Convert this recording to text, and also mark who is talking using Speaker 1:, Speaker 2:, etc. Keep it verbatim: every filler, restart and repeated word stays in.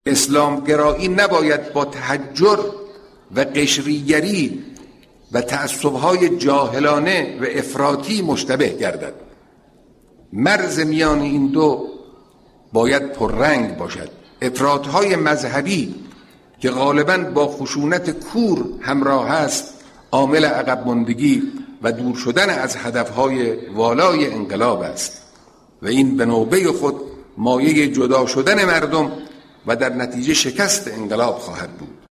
Speaker 1: اسلام گرایی نباید با تحجر و قشریگری و تعصب‌های جاهلانه و افراطی مشتبه گردد. مرز میان این دو باید پررنگ باشد. افراط‌های مذهبی که غالباً با خشونت کور همراه است عامل عقب ماندگی و دور شدن از هدف‌های والای انقلاب است و این به نوبه خود مایه جدا شدن مردم و در نتیجه شکست انقلاب خواهد بود.